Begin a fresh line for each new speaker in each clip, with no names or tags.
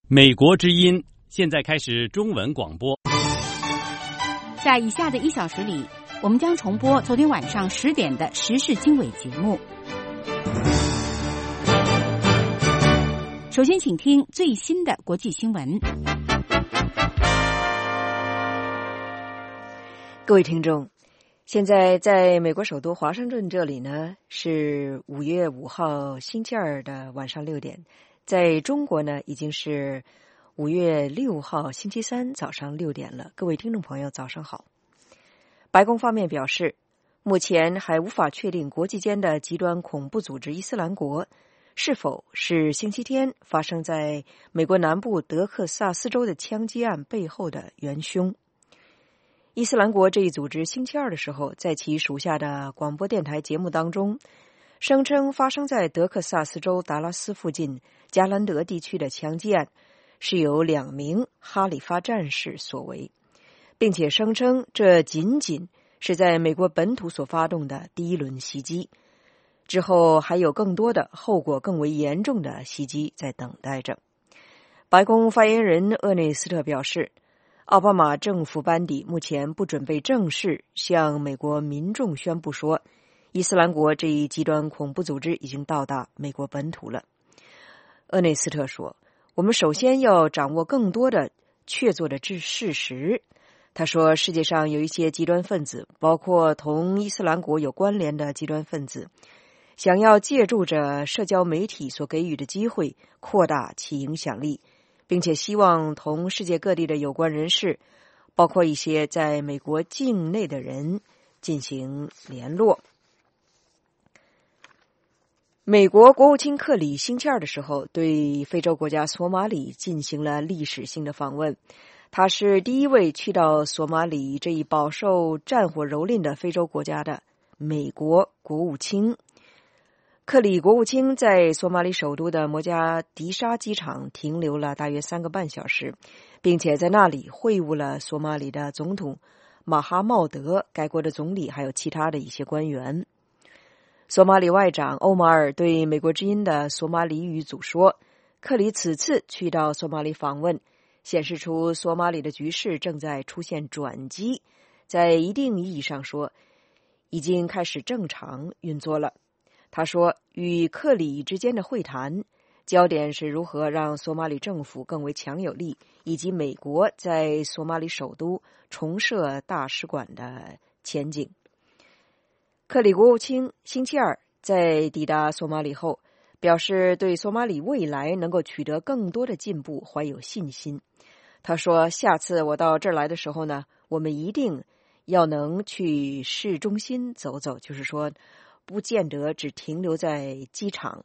美国之音现在开始中文广播。
在以下的1小时里，我们将重播昨天晚上10点的时事经纬节目。首先请听最新的国际新闻。
各位听众，现在在美国首都华盛顿这里呢，是5月5号星期二的晚上6点。在中国呢，已经是5月6号星期三早上6点了。各位听众朋友，早上好。白宫方面表示，目前还无法确定国际间的极端恐怖组织伊斯兰国是否是星期天发生在美国南部德克萨斯州的枪击案背后的元凶。伊斯兰国这一组织星期二的时候，在其属下的广播电台节目当中，声称发生在德克萨斯州达拉斯附近加兰德地区的枪击案是由2名哈里发战士所为，并且声称这仅仅是在美国本土所发动的第一轮袭击，之后还有更多的后果更为严重的袭击在等待着。白宫发言人厄内斯特表示，奥巴马政府班底目前不准备正式向美国民众宣布说，伊斯兰国这一极端恐怖组织已经到达美国本土了。厄内斯特说，我们首先要掌握更多的确凿的事实。他说，世界上有一些极端分子，包括同伊斯兰国有关联的极端分子，想要借助着社交媒体所给予的机会扩大其影响力，并且希望同世界各地的有关人士，包括一些在美国境内的人进行联络。美国国务卿克里星期二的时候对非洲国家索马里进行了历史性的访问，他是第一位去到索马里这一饱受战火蹂躏的非洲国家的美国国务卿。克里国务卿在索马里首都的摩加迪沙机场停留了大约3个半小时，并且在那里会晤了索马里的总统马哈茂德、该国的总理还有其他的一些官员。索马里外长欧马尔对美国之音的索马里语组说，克里此次去到索马里访问，显示出索马里的局势正在出现转机，在一定意义上说，已经开始正常运作了。他说，与克里之间的会谈焦点是如何让索马里政府更为强有力，以及美国在索马里首都重设大使馆的前景。克里国务卿星期二在抵达索马里后，表示对索马里未来能够取得更多的进步怀有信心。他说，下次我到这儿来的时候呢，我们一定要能去市中心走走，就是说不见得只停留在机场。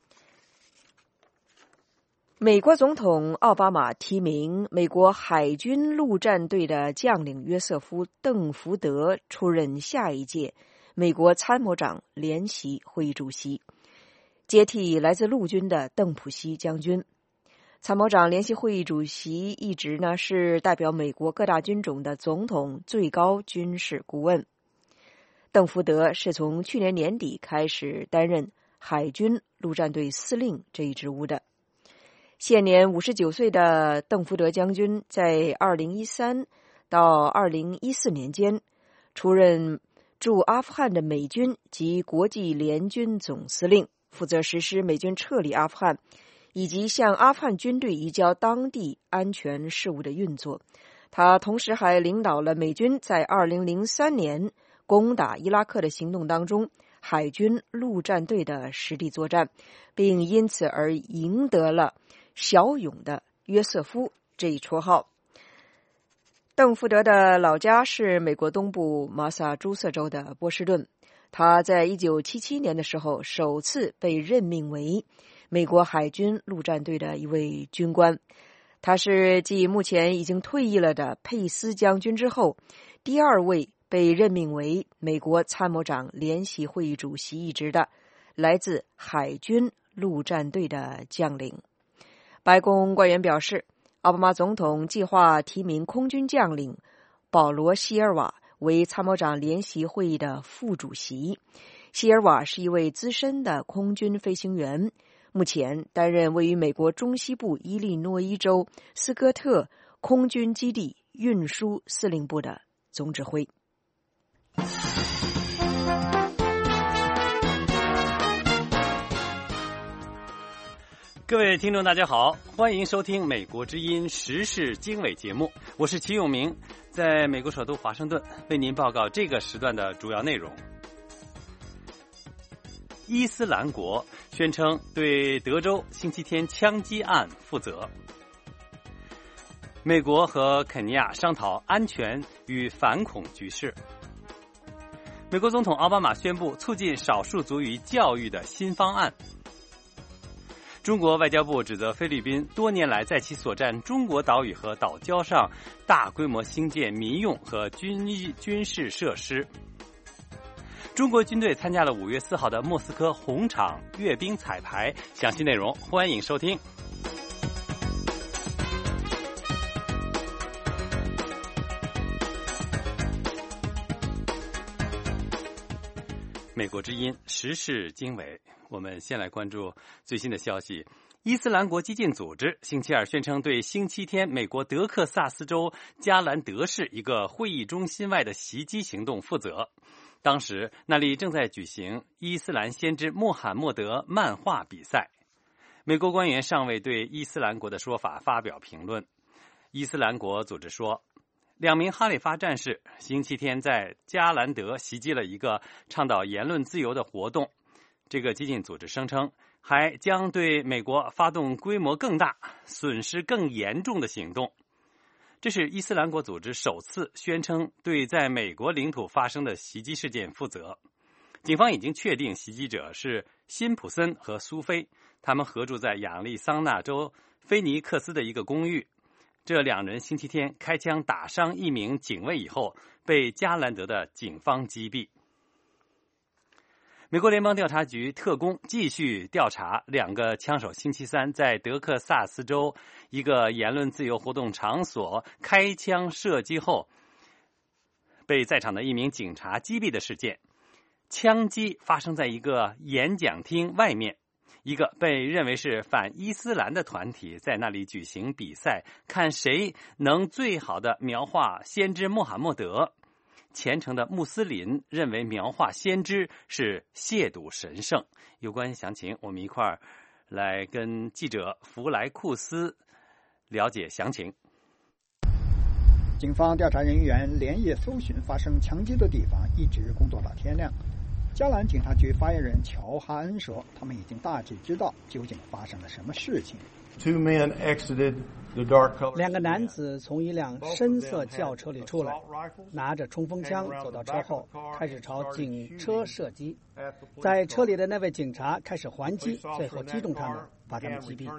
美国总统奥巴马提名美国海军陆战队的将领约瑟夫·邓福德出任下一届美国参谋长联席会议主席，接替来自陆军的邓普西将军。参谋长联席会议主席一职呢，是代表美国各大军种的总统最高军事顾问。邓福德是从去年年底开始担任海军陆战队司令这一职务的。现年59岁的邓福德将军在2013到2014年间出任驻阿富汗的美军及国际联军总司令，负责实施美军撤离阿富汗以及向阿富汗军队移交当地安全事务的运作。他同时还领导了美军在2003年攻打伊拉克的行动当中海军陆战队的实地作战，并因此而赢得了骁勇的约瑟夫这一绰号。邓福德的老家是美国东部马萨诸塞州的波士顿，他在1977年的时候首次被任命为美国海军陆战队的一位军官。他是继目前已经退役了的佩斯将军之后第2位被任命为美国参谋长联席会议主席一职的来自海军陆战队的将领。白宫官员表示，奥巴马总统计划提名空军将领保罗·希尔瓦为参谋长联席会议的副主席。希尔瓦是一位资深的空军飞行员， 目前担任位于美国中西部伊利诺伊州斯科特空军基地运输司令部的总指挥。
各位听众大家好，欢迎收听美国之音时事经纬节目，我是齐永明，在美国首都华盛顿为您报告这个时段的主要内容。伊斯兰国宣称对德州星期天枪击案负责。美国和肯尼亚商讨安全与反恐局势。美国总统奥巴马宣布促进少数族裔教育的新方案。中国外交部指责菲律宾多年来在其所占中国岛屿和岛礁上大规模兴建民用和军事设施。中国军队参加了5月4号的莫斯科红场阅兵彩排，详细内容欢迎收听。美国之音时事经纬，我们先来关注最新的消息。伊斯兰国激进组织星期二宣称对星期天美国德克萨斯州加兰德市一个会议中心外的袭击行动负责。当时那里正在举行伊斯兰先知穆罕默德漫画比赛。美国官员尚未对伊斯兰国的说法发表评论。伊斯兰国组织说，2名哈里发战士星期天在加兰德袭击了一个倡导言论自由的活动。这个激进组织声称，还将对美国发动规模更大、损失更严重的行动。这是伊斯兰国组织首次宣称对在美国领土发生的袭击事件负责。警方已经确定袭击者是辛普森和苏菲，他们合住在亚利桑那州菲尼克斯的一个公寓。这2人星期天开枪打伤1名警卫以后，被加兰德的警方击毙。美国联邦调查局特工继续调查2个枪手星期三在德克萨斯州一个言论自由活动场所开枪射击后，被在场的1名警察击毙的事件。枪击发生在一个演讲厅外面，一个被认为是反伊斯兰的团体在那里举行比赛，看谁能最好的描画先知穆罕默德。虔诚的穆斯林认为描画先知是亵渎神圣。有关详情，我们一块儿来跟记者弗莱库斯了解详情。
警方调查人员连夜搜寻发生枪击的地方，一直工作到天亮。加兰警察局发言人乔哈恩说，他们已经大致知道究竟发生了什么事情。
2个男子从一辆深色轿车里出来，拿着冲锋枪走到车后，开始朝警车射击。在车里的那位警察开始还击，最后击中他们，把他们击毙。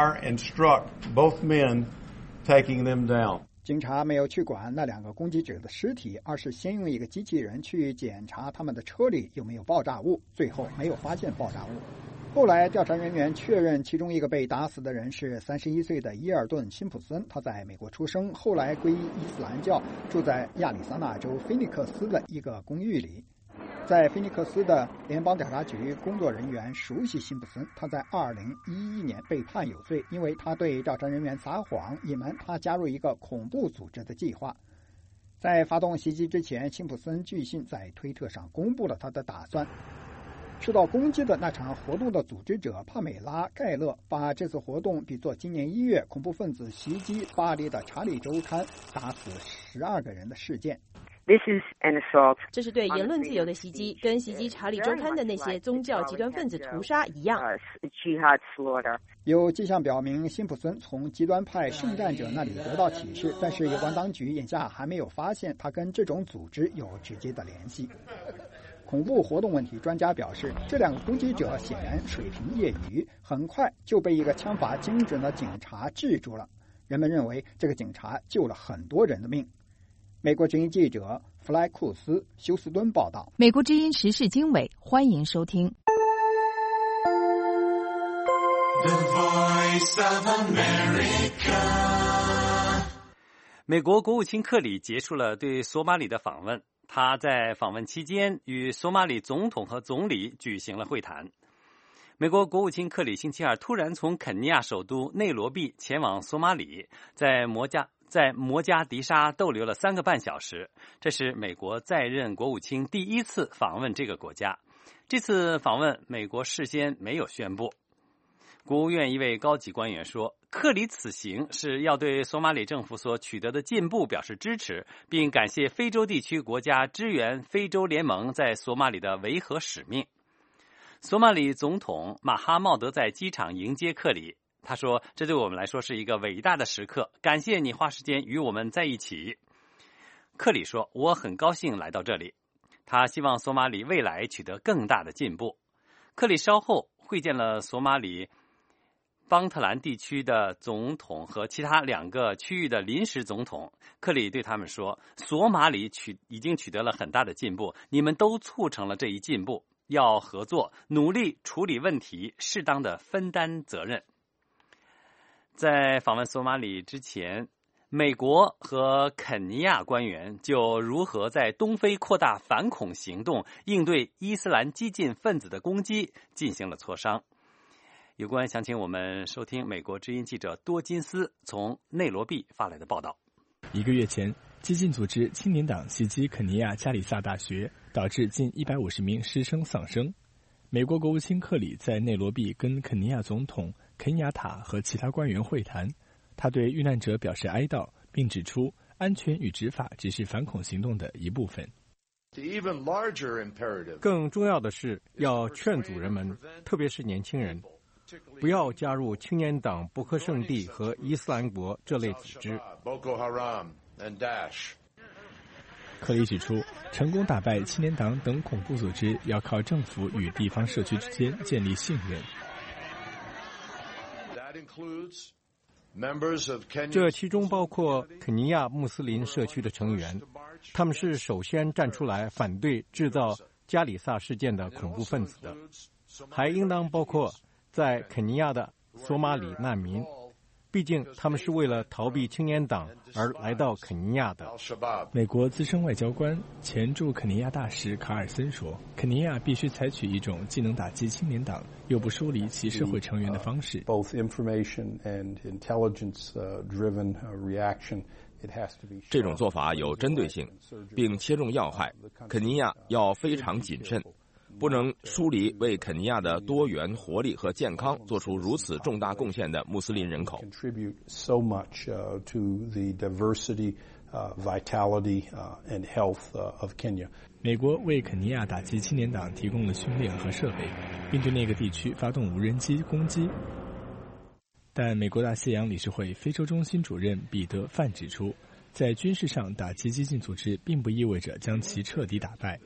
警察没有去管那2个攻击者的尸体，而是先用一个机器人去检查他们的车里有没有爆炸物，最后没有发现爆炸物。后来调查人员确认其中一个被打死的人是31岁的伊尔顿·辛普森，他在美国出生，后来皈依伊斯兰教，住在亚利桑那州菲尼克斯的一个公寓里。在菲尼克斯的联邦调查局工作人员熟悉辛普森，他在2011年被判有罪，因为他对调查人员撒谎，隐瞒他加入一个恐怖组织的计划。在发动袭击之前，辛普森据信在推特上公布了他的打算。受到攻击的那场活动的组织者帕美拉·盖勒把这次活动比作今年1月恐怖分子袭击巴黎的查理周刊打死12个人的事件。
这是对言论自由的袭击，跟袭击查理周刊的那些宗教极端分子屠杀一样。
有迹象表明，辛普森从极端派圣战者那里得到启示，但是有关当局眼下还没有发现他跟这种组织有直接的联系。恐怖活动问题专家表示，这2个攻击者显然水平业余，很快就被一个枪法精准的警察制住了。人们认为这个警察救了很多人的命。美国之音记者弗莱库斯休斯敦报道。
美国之音时事经纬，欢迎收听。
美国国务卿克里结束了对索马里的访问，他在访问期间与索马里总统和总理举行了会谈。 美国国务卿克里星期二突然从肯尼亚首都内罗毕前往索马里，在摩加迪沙逗留了3个半小时。这是美国在任国务卿第一次访问这个国家。这次访问美国事先没有宣布。国务院一位高级官员说，克里此行是要对索马里政府所取得的进步表示支持，并感谢非洲地区国家支援非洲联盟在索马里的维和使命。索马里总统马哈茂德在机场迎接克里，他说，这对我们来说是一个伟大的时刻，感谢你花时间与我们在一起。克里说，我很高兴来到这里，他希望索马里未来取得更大的进步。克里稍后会见了索马里邦特兰地区的总统和其他2个区域的临时总统。克里对他们说，索马里已经取得了很大的进步，你们都促成了这一进步，要合作，努力处理问题，适当的分担责任。在访问索马里之前，美国和肯尼亚官员就如何在东非扩大反恐行动，应对伊斯兰激进分子的攻击进行了磋商。有关详情，我们收听美国之音记者多金斯从内罗毕发来的报道。
1个月前，激进组织青年党袭击肯尼亚加里萨大学，导致近150名师生丧生。美国国务卿克里在内罗毕跟肯尼亚总统肯雅塔和其他官员会谈，他对遇难者表示哀悼，并指出安全与执法只是反恐行动的一部分。
更重要的是要劝阻人们，特别是年轻人，不要加入青年党伯克圣地和伊斯兰国这类组织。
克里指出，成功打败青年党等恐怖组织要靠政府与地方社区之间建立信任。
这其中包括肯尼亚穆斯林社区的成员，他们是首先站出来反对制造加里萨事件的恐怖分子的，还应当包括在肯尼亚的索马里难民，毕竟他们是为了逃避青年党而来到肯尼亚的。
美国资深外交官、前驻肯尼亚大使卡尔森说，肯尼亚必须采取一种既能打击青年党又不疏离其社会成员的方式。
这种做法有针对性，并切中要害。肯尼亚要非常谨慎，不能疏离为肯尼亚的多元、活力和健康做出如此重大贡献的穆斯林人口。
美国为肯尼亚打击青年党提供了训练和设备，并对那个地区发动无人机攻击。但美国大西洋理事会非洲中心主任彼得范指出，在军事上打击激进组织并不意味着将其彻底打败。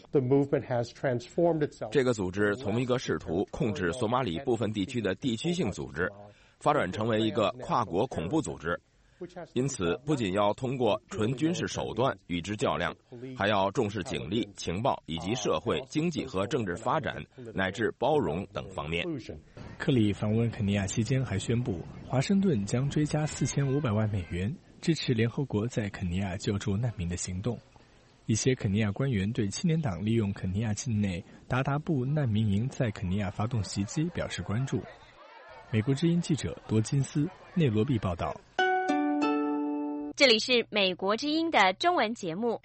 这个组织从一个试图控制索马里部分地区的地区性组织，发展成为一个跨国恐怖组织。因此，不仅要通过纯军事手段与之较量，还要重视警力、情报以及社会、经济和政治发展乃至包容等方面。
克里访问肯尼亚期间还宣布，华盛顿将追加4500万美元，支持联合国在肯尼亚救助难民的行动。一些肯尼亚官员对青年党利用肯尼亚境内达达布难民营在肯尼亚发动袭击表示关注。美国之音记者多金斯，内罗毕报道。
这里是美国之音的中文节目。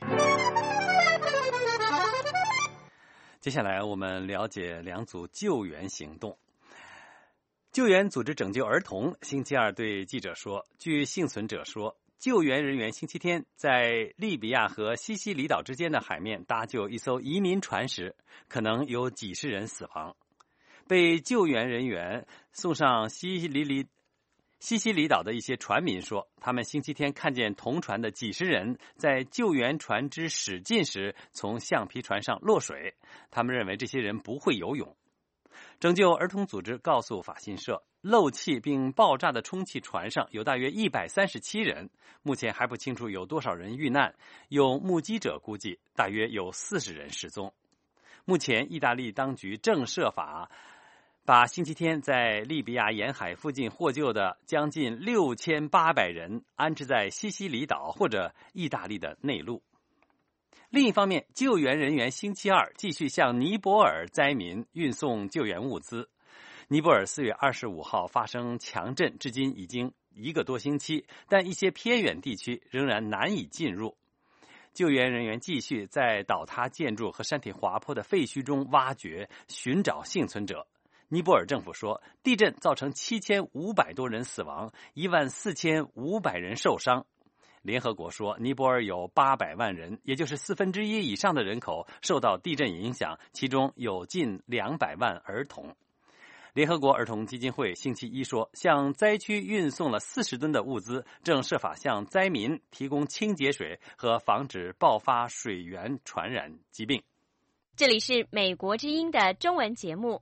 接下来我们了解2组救援行动。救援组织拯救儿童星期二对记者说，据幸存者说，救援人员星期天在利比亚和西西里岛之间的海面搭救一艘移民船时，可能有几十人死亡。被救援人员送上西西里岛的一些船民说，他们星期天看见同船的几十人在救援船只驶近时从橡皮船上落水，他们认为这些人不会游泳。拯救儿童组织告诉法新社，漏气并爆炸的充气船上有大约137人，目前还不清楚有多少人遇难，有目击者估计大约有40人失踪。目前意大利当局正设法把星期天在利比亚沿海附近获救的将近6800人安置在西西里岛或者意大利的内陆。另一方面，救援人员星期二继续向尼泊尔灾民运送救援物资。 尼泊尔4月25号发生强震，至今已经1个多星期，但一些偏远地区仍然难以进入。救援人员继续在倒塌建筑和山体滑坡的废墟中挖掘，寻找幸存者。尼泊尔政府说，地震造成7500多人死亡，14500人受伤。联合国说，尼泊尔有800万人，也就是1/4以上的人口受到地震影响，其中有近200万儿童。联合国儿童基金会星期一说，向灾区运送了40吨的物资，正设法向灾民提供清洁水和防止爆发水源传染疾病。
这里是美国之音的中文节目。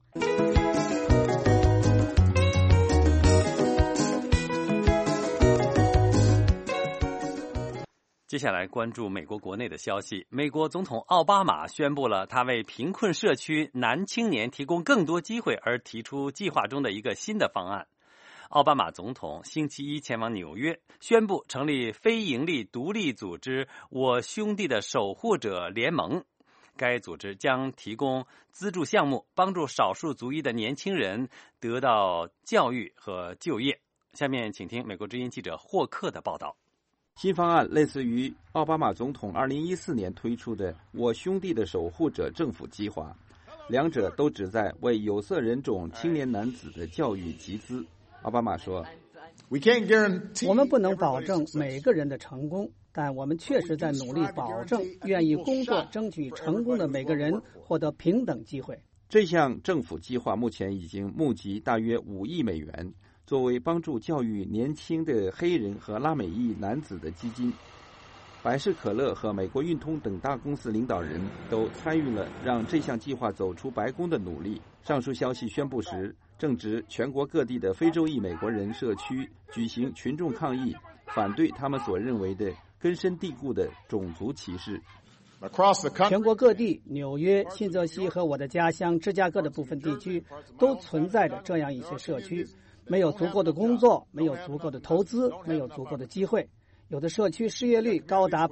接下来关注美国国内的消息。美国总统奥巴马宣布了他为贫困社区男青年提供更多机会而提出计划中的一个新的方案。奥巴马总统星期一前往纽约，宣布成立非营利独立组织我兄弟的守护者联盟。该组织将提供资助项目，帮助少数族裔的年轻人得到教育和就业。下面请听美国之音记者霍克的报道。
新方案类似于奥巴马总统2014年推出的我兄弟的守护者政府计划，两者都旨在为有色人种青年男子的教育集资。奥巴马说，
我们不能保证每个人的成功，但我们确实在努力保证愿意工作争取成功的每个人获得平等机会。
这项政府计划目前已经募集大约5亿美元，作为帮助教育年轻的黑人和拉美裔男子的基金。百事可乐和美国运通等大公司领导人都参与了让这项计划走出白宫的努力。上述消息宣布时，正值全国各地的非洲裔美国人社区举行群众抗议，反对他们所认为的根深蒂固的种族歧视。
全国各地，纽约、新泽西和我的家乡芝加哥的部分地区都存在着这样一些社区，没有足够的工作，没有足够的投资，没有足够的机会。有的社区失业率高达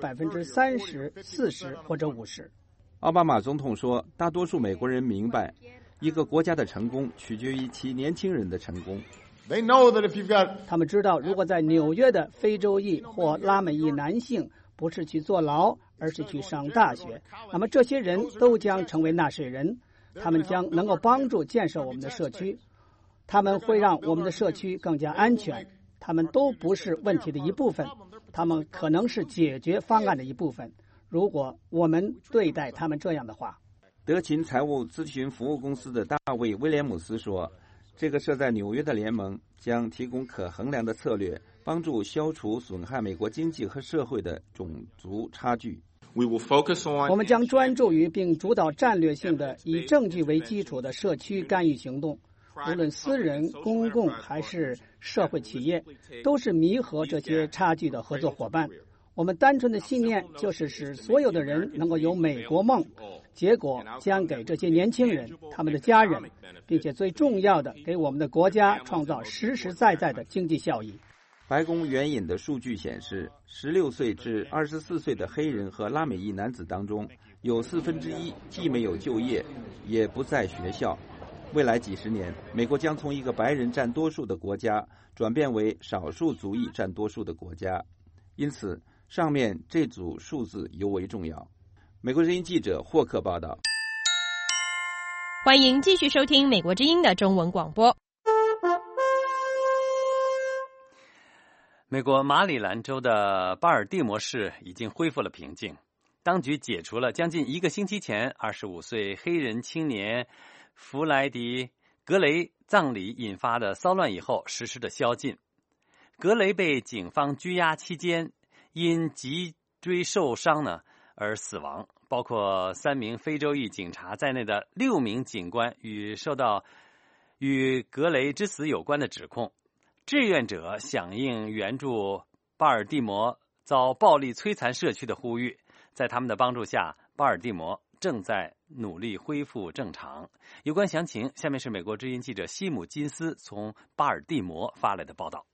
30%、40%或者50%。
奥巴马总统说，大多数美国人明白，一个国家的成功取决于其年轻人的成功。
他们知道，如果在纽约的非洲裔或拉美裔男性不是去坐牢，而是去上大学，那么这些人都将成为纳税人，他们将能够帮助建设我们的社区，他们会让我们的社区更加安全。他们都不是问题的一部分，他们可能是解决方案的一部分，如果我们对待他们这样的话。
德勤财务咨询服务公司的大卫·威廉姆斯说，这个设在纽约的联盟将提供可衡量的策略，帮助消除损害美国经济和社会的种族差距。
我们将专注于并主导战略性的以证据为基础的社区干预行动，无论私人、公共还是社会企业，都是弥合这些差距的合作伙伴。我们单纯的信念就是使所有的人能够有美国梦，结果将给这些年轻人、他们的家人，并且最重要的，给我们的国家创造实实在在的经济效益。
白宫援引的数据显示，16岁至24岁的黑人和拉美裔男子当中，有1/4既没有就业，也不在学校。未来几十年，美国将从一个白人占多数的国家转变为少数族裔占多数的国家，因此上面这组数字尤为重要。美国之音记者霍克报道。
欢迎继续收听美国之音的中文广播。
美国马里兰州的巴尔的摩市已经恢复了平静，当局解除了将近1个星期前25岁黑人青年弗莱迪·格雷葬礼引发的骚乱以后实施的宵禁。格雷被警方拘押期间因脊椎受伤而死亡，包括3名非洲裔警察在内的6名警官受到与格雷之死有关的指控。志愿者响应援助巴尔的摩遭暴力摧残社区的呼吁，在他们的帮助下，巴尔的摩正在努力恢复正常。有关详情，下面是美国之音记者西姆金斯从巴尔的摩发来的报道。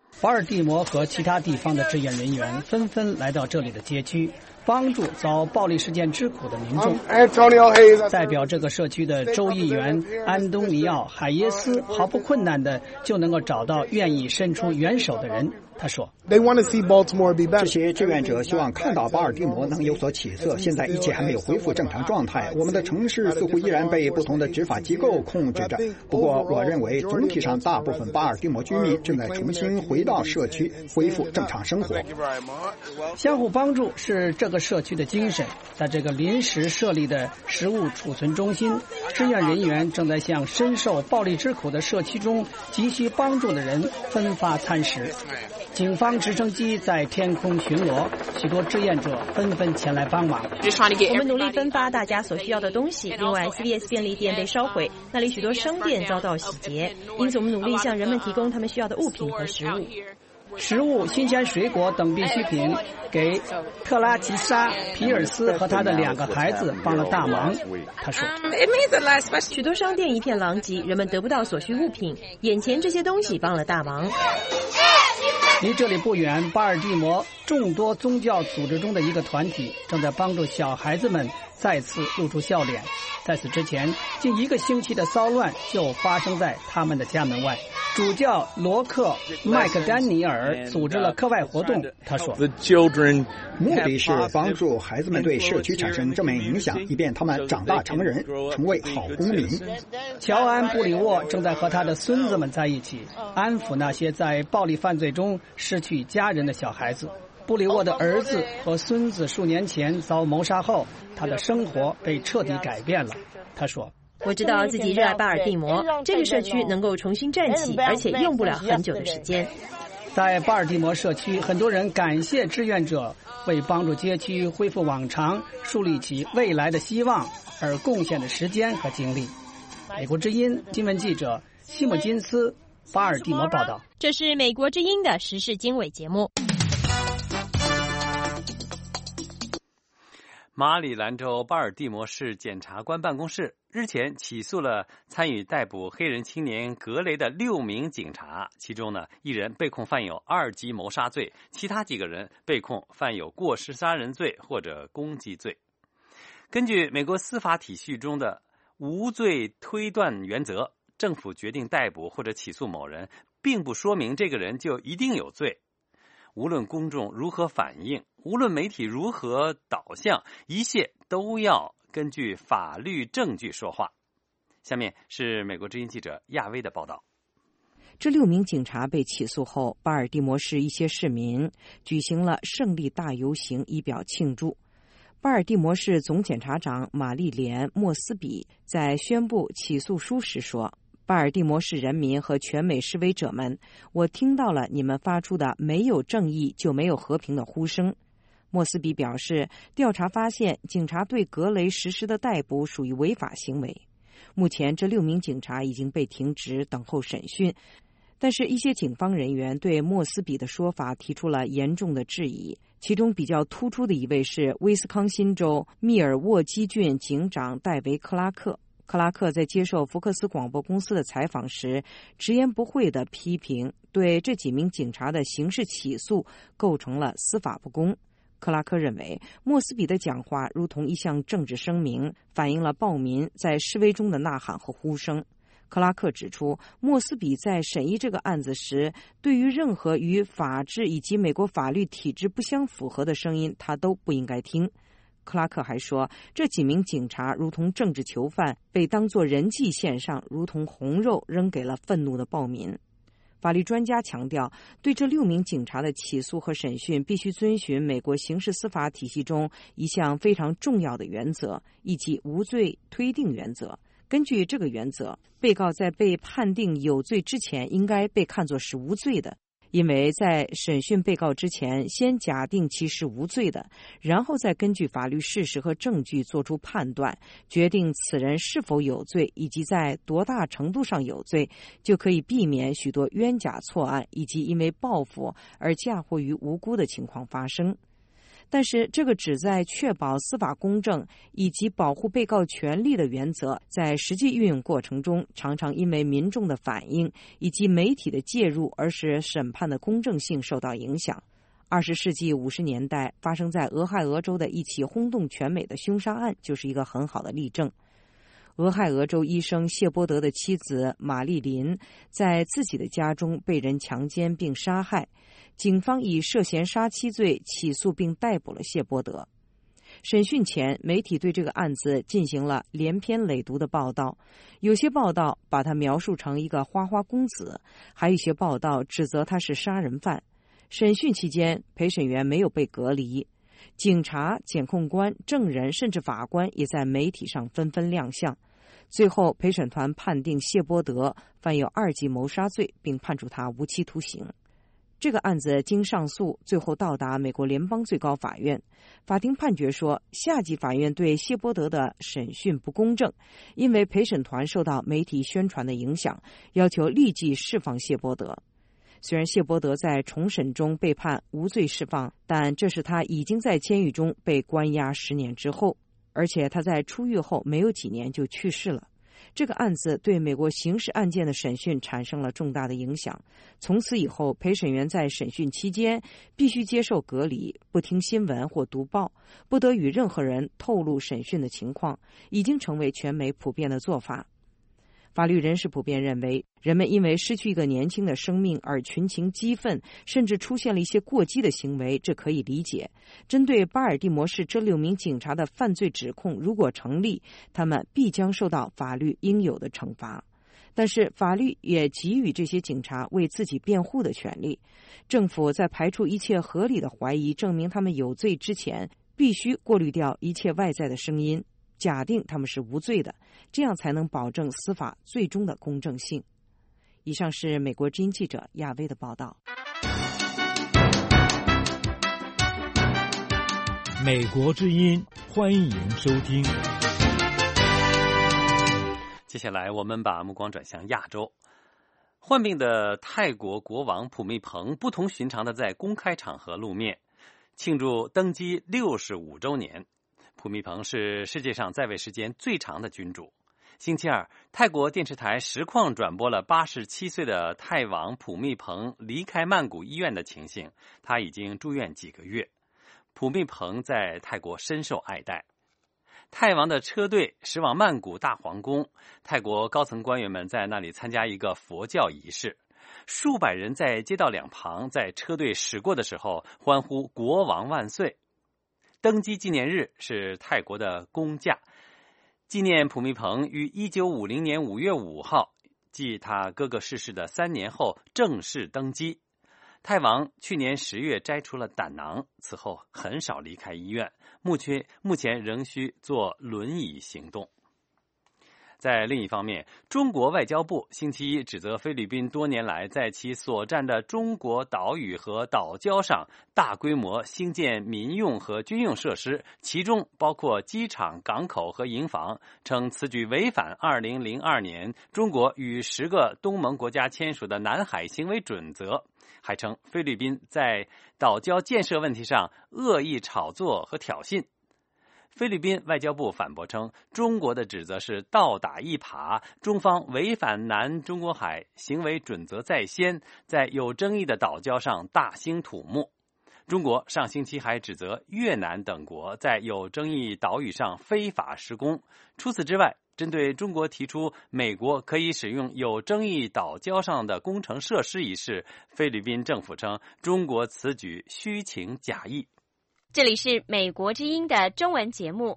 巴尔的摩和其他地方的志愿人员纷纷来到这里的街区，帮助遭暴力事件之苦的民众。代表这个社区的州议员安东尼奥·海耶斯毫不困难的就能够找到愿意伸出援手的人。他说，
这些志愿者希望看到巴尔的摩能有所起色。现在一切还没有恢复正常状态，我们的城市似乎依然被不同的执法机构控制着。不过我认为总体上大部分巴尔的摩居民正在重新回到社区，恢复正常生活。
相互帮助是这个社区的精神。在这个临时设立的食物储存中心，志愿人员正在向深受暴力之苦的社区中急需帮助的人分发餐食。警方直升机在天空巡逻，许多志愿者纷纷前来帮忙。
我们努力分发大家所需要的东西。另外 CVS 便利店被烧毁，那里许多商店遭到洗劫，因此我们努力向人们提供他们需要的物品和食物。
新鲜水果等必需品给特拉吉莎·皮尔斯和他的2个孩子帮了大忙。他说，
许多商店一片狼藉，人们得不到所需物品，眼前这些东西帮了大忙。
离这里不远，巴尔的摩众多宗教组织中的一个团体正在帮助小孩子们再次露出笑脸。在此之前，近1个星期的骚乱就发生在他们的家门外。主教罗克·麦克丹尼尔组织了课外活动。他说，
目的是帮助孩子们对社区产生正面影响，以便他们长大成人，成为好公民。
乔安·布里沃正在和他的孙子们在一起，安抚那些在暴力犯罪中失去家人的小孩子。布里沃的儿子和孙子数年前遭谋杀后，他的生活被彻底改变了。他说，
我知道自己热爱巴尔的摩，这个社区能够重新站起，而且用不了很久的时间。
在巴尔的摩社区，很多人感谢志愿者为帮助街区恢复往常、树立起未来的希望而贡献的时间和精力。美国之音新闻记者西姆金斯，巴尔的摩报道。
这是美国之音的时事经纬节目。
马里兰州巴尔的摩市检察官办公室日前起诉了参与逮捕黑人青年格雷的6名警察，其中呢1人被控犯有2级谋杀罪，其他几个人被控犯有过失杀人罪或者攻击罪。根据美国司法体系中的无罪推断原则，政府决定逮捕或者起诉某人，并不说明这个人就一定有罪。无论公众如何反应，无论媒体如何导向，一切都要根据法律证据说话。下面是美国之音记者亚薇的报道。
这6名警察被起诉后，巴尔的摩市一些市民举行了胜利大游行以表庆祝。巴尔的摩市总检察长玛丽莲·莫斯比在宣布起诉书时说，巴尔的摩市人民和全美示威者们，我听到了你们发出的没有正义就没有和平的呼声。莫斯比表示，调查发现警察对格雷实施的逮捕属于违法行为。目前这6名警察已经被停职等候审讯，但是一些警方人员对莫斯比的说法提出了严重的质疑。其中比较突出的一位是威斯康辛州密尔沃基郡警长戴维·克拉克。克拉克在接受福克斯广播公司的采访时，直言不讳地批评对这几名警察的刑事起诉构成了司法不公。克拉克认为，莫斯比的讲话如同一项政治声明，反映了暴民在示威中的呐喊和呼声。克拉克指出，莫斯比在审议这个案子时，对于任何与法治以及美国法律体制不相符合的声音，他都不应该听。克拉克还说，这几名警察如同政治囚犯，被当作人祭献上，如同红肉扔给了愤怒的暴民。法律专家强调，对这6名警察的起诉和审讯必须遵循美国刑事司法体系中一项非常重要的原则，以及无罪推定原则。根据这个原则，被告在被判定有罪之前应该被看作是无罪的，因为在审讯被告之前，先假定其是无罪的，然后再根据法律事实和证据做出判断，决定此人是否有罪以及在多大程度上有罪，就可以避免许多冤假错案以及因为报复而嫁祸于无辜的情况发生。 但是这个旨在确保司法公正以及保护被告权利的原则，在实际运用过程中，常常因为民众的反应以及媒体的介入，而使审判的公正性受到影响。20世纪50年代发生在俄亥俄州的一起轰动全美的凶杀案就是一个很好的例证。俄亥俄州医生谢波德的妻子玛丽琳在自己的家中被人强奸并杀害，警方以涉嫌杀妻罪起诉并逮捕了谢波德。审讯前，媒体对这个案子进行了连篇累牍的报道，有些报道把他描述成一个花花公子，还有一些报道指责他是杀人犯。审讯期间，陪审员没有被隔离，警察、检控官、证人甚至法官也在媒体上纷纷亮相。最后，陪审团判定谢波德犯有2级谋杀罪，并判处他无期徒刑。这个案子经上诉，最后到达美国联邦最高法院。法庭判决说，下级法院对谢波德的审讯不公正，因为陪审团受到媒体宣传的影响，要求立即释放谢波德。虽然谢波德在重审中被判无罪释放，但这是他已经在监狱中被关押10年之后，而且他在出狱后没有几年就去世了。这个案子对美国刑事案件的审讯产生了重大的影响。从此以后，陪审员在审讯期间必须接受隔离，不听新闻或读报，不得与任何人透露审讯的情况，已经成为全美普遍的做法。法律人士普遍认为，人们因为失去一个年轻的生命而群情激愤，甚至出现了一些过激的行为，这可以理解。针对巴尔的摩市这6名警察的犯罪指控，如果成立，他们必将受到法律应有的惩罚。但是法律也给予这些警察为自己辩护的权利。政府在排除一切合理的怀疑证明他们有罪之前，必须过滤掉一切外在的声音，假定他们是无罪的，这样才能保证司法最终的公正性。以上是美国之音记者亚薇的报道。
美国之音，欢迎收听。
接下来我们把目光转向亚洲。患病的泰国国王普密蓬不同寻常的在公开场合露面，庆祝登基65周年。普密蓬是世界上在位时间最长的君主。星期二，泰国电视台实况转播了87岁的泰王普密蓬离开曼谷医院的情形，他已经住院几个月。普密蓬在泰国深受爱戴。泰王的车队驶往曼谷大皇宫，泰国高层官员们在那里参加一个佛教仪式，数百人在街道两旁在车队驶过的时候欢呼国王万岁。登基纪念日是泰国的公假，纪念普密蓬于1950年5月5号，即他哥哥逝世的3年后正式登基。泰王去年10月摘除了胆囊，此后很少离开医院，目前仍需坐轮椅行动。在另一方面，中国外交部星期一指责菲律宾多年来在其所占的中国岛屿和岛礁上大规模兴建民用和军用设施，其中包括机场、港口和营房，称此举违反2002年中国与10个东盟国家签署的南海行为准则，还称菲律宾在岛礁建设问题上恶意炒作和挑衅。菲律宾外交部反驳称，中国的指责是倒打一耙，中方违反南中国海行为准则在先，在有争议的岛礁上大兴土木。中国上星期还指责越南等国在有争议岛屿上非法施工。除此之外，针对中国提出美国可以使用有争议岛礁上的工程设施一事，菲律宾政府称中国此举虚情假意。
这里是美国之音的中文节目。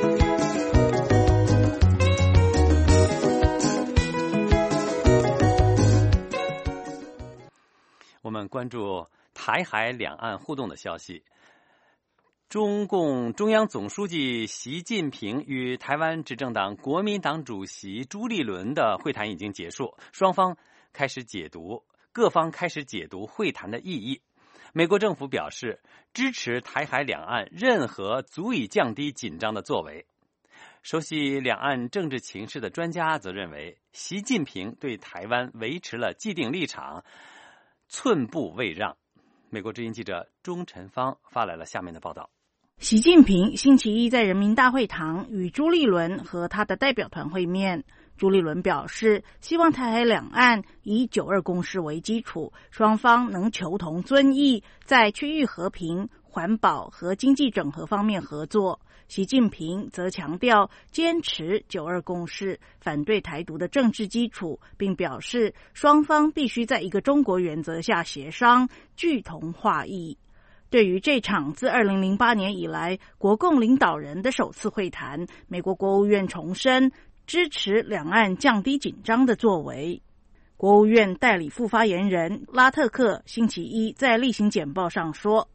我们关注台海两岸互动的消息。中共中央总书记习近平与台湾执政党国民党主席朱立伦的会谈已经结束，各方开始解读会谈的意义。美国政府表示支持台海两岸任何足以降低紧张的作为。熟悉两岸政治情势的专家则认为，习近平对台湾维持了既定立场，寸步未让。美国之音记者钟晨芳发来了下面的报道。
习近平星期一在人民大会堂与朱立伦和他的代表团会面。朱立伦表示，希望台海两岸以9·2共识为基础，双方能求同尊异，在区域和平、环保和经济整合方面合作。习近平则强调坚持9·2共识，反对台独的政治基础，并表示双方必须在一个中国原则下协商，聚同化异。对于这场自2008年以来国共领导人的首次会谈，美国国务院重申支持两岸降低紧张的作为。国务院代理副发言人拉特克星期一在例行简报上说，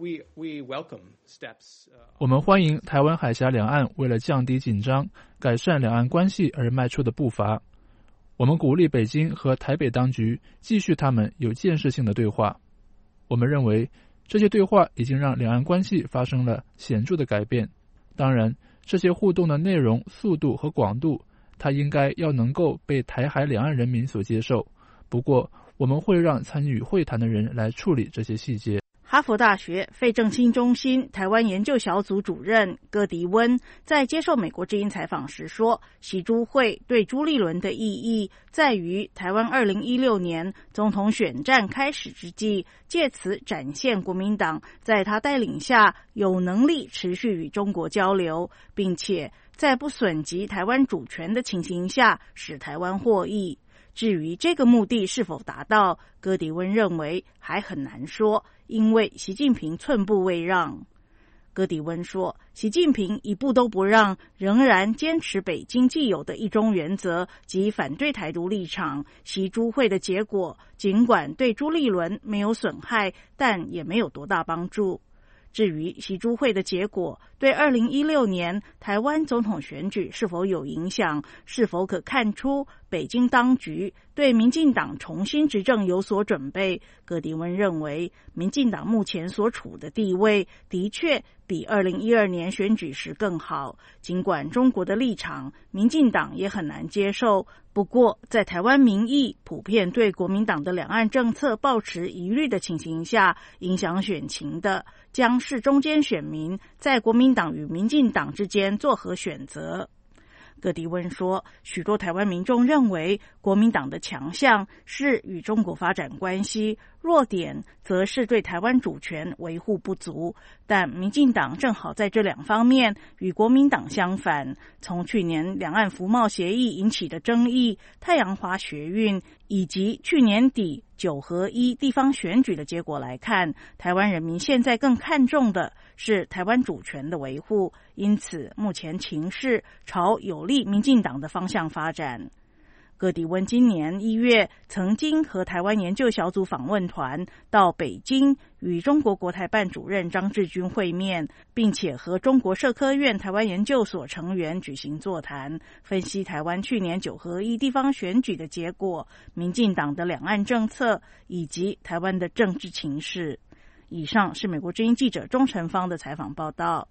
我们欢迎台湾海峡两岸为了降低紧张、改善两岸关系而迈出的步伐。我们鼓励北京和台北当局继续他们有建设性的对话。我们认为这些对话已经让两岸关系发生了显著的改变。当然，这些互动的内容、速度和广度，它应该要能够被台海两岸人民所接受。不过，我们会让参与会谈的人来处理这些细节。
哈佛大学费正清中心台湾研究小组主任戈迪温在接受美国之音采访时说，习朱会对朱立伦的意义在于台湾2016年总统选战开始之际，借此展现国民党在他带领下有能力持续与中国交流，并且在不损及台湾主权的情形下使台湾获益。至于这个目的是否达到，戈迪温认为还很难说，因为习近平寸步未让。戈迪温说，习近平一步都不让，仍然坚持北京既有的一中原则及反对台独立场。习朱会的结果尽管对朱立伦没有损害，但也没有多大帮助。至于习朱会的结果对2016年台湾总统选举是否有影响，是否可看出北京当局对民进党重新执政有所准备，戈迪温认为民进党目前所处的地位的确比2012年选举时更好，尽管中国的立场民进党也很难接受，不过在台湾民意普遍对国民党的两岸政策抱持疑虑的情形下，影响选情的将是中间选民在国民党与民进党之间作何选择。戈迪温说，许多台湾民众认为国民党的强项是与中国发展关系，弱点则是对台湾主权维护不足，但民进党正好在这两方面与国民党相反。从去年两岸服贸协议引起的争议、太阳花学运以及去年底9合1地方选举的结果来看，台湾人民现在更看重的是台湾主权的维护，因此目前情势朝有利民进党的方向发展。戈迪温今年1月曾经和台湾研究小组访问团到北京与中国国台办主任张志军会面，并且和中国社科院台湾研究所成员举行座谈，分析台湾去年9合1地方选举的结果、民进党的两岸政策以及台湾的政治情势。以上是美国之音记者钟成芳的采访报道。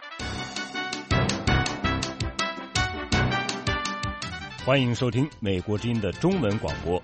欢迎收听美国之音的中文广播。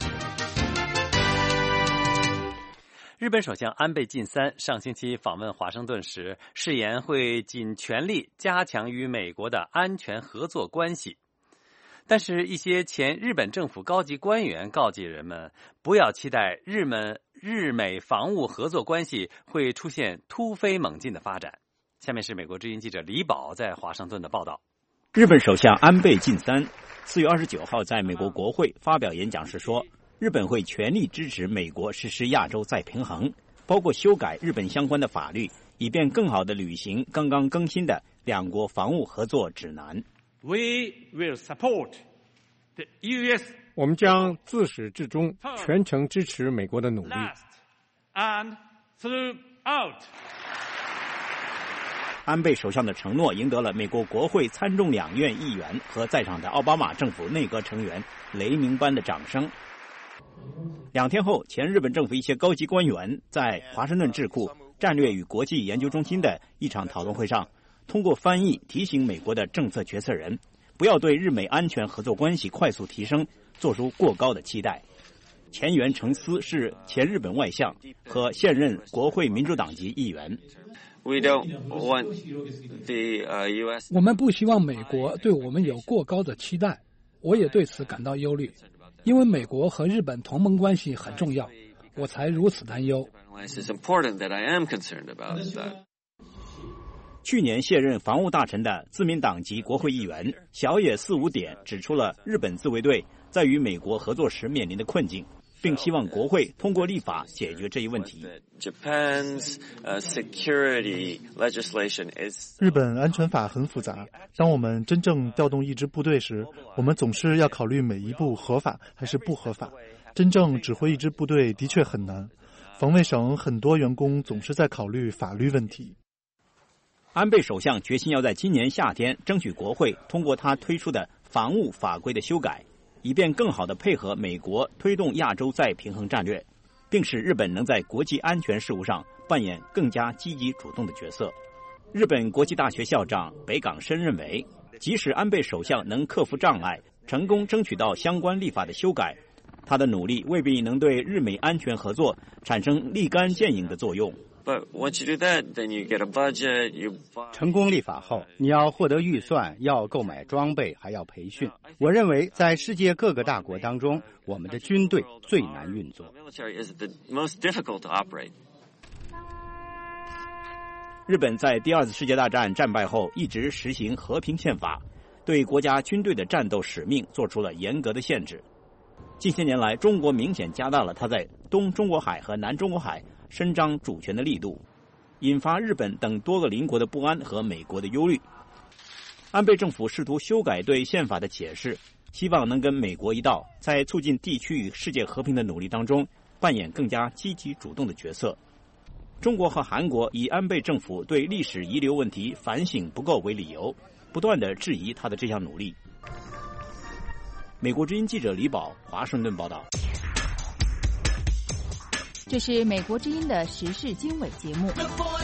日本首相安倍晋三上星期访问华盛顿时，誓言会尽全力加强与美国的安全合作关系。但是，一些前日本政府高级官员告诫人们，不要期待日美防务合作关系会出现突飞猛进的发展。下面是美国之音记者李宝在华盛顿的报道。
日本首相安倍晋三4月29号在美国国会发表演讲时说，日本会全力支持美国实施亚洲再平衡，包括修改日本相关的法律，以便更好地履行刚刚更新的两国防务合作指南。
We will support the U.S.
我们将自始至终全程支持美国的努力。
And throughout.
安倍首相的承诺赢得了美国国会参众两院议员和在场的奥巴马政府内阁成员雷鸣般的掌声。2天后，前日本政府一些高级官员在华盛顿智库战略与国际研究中心的一场讨论会上，通过翻译提醒美国的政策决策人，不要对日美安全合作关系快速提升做出过高的期待。前原诚司是前日本外相和现任国会民主党籍议员。
我们不希望美国对我们有过高的期待，我也对此感到忧虑，因为美国和日本同盟关系很重要，我才如此担忧。
去年卸任防务大臣的自民党籍国会议员小野四五点指出了日本自卫队在与美国合作时面临的困境，并希望国会通过立法解决这一问题。
日本安全法很复杂，当我们真正调动一支部队时，我们总是要考虑每一步合法还是不合法。真正指挥一支部队的确很难，防卫省很多员工总是在考虑法律问题。
安倍首相决心要在今年夏天争取国会通过他推出的防务法规的修改，以便更好地配合美国推动亚洲再平衡战略，并使日本能在国际安全事务上扮演更加积极主动的角色。日本国际大学校长北港伸认为，即使安倍首相能克服障碍，成功争取到相关立法的修改，他的努力未必能对日美安全合作产生立竿见影的作用。
成功立法后，你要获得预算，要购买装备，还要培训。我认为在世界各个大国当中，我们的军队最难运作。
日本在第二次世界大战战败后一直实行和平宪法，对国家军队的战斗使命做出了严格的限制。近些年来，中国明显加大了它在东中国海和南中国海伸张主权的力度，引发日本等多个邻国的不安和美国的忧虑。安倍政府试图修改对宪法的解释，希望能跟美国一道，在促进地区与世界和平的努力当中扮演更加积极主动的角色。中国和韩国以安倍政府对历史遗留问题反省不够为理由，不断地质疑他的这项努力。美国之音记者李宝，华盛顿报道。
这是美国之音的时事经纬节目。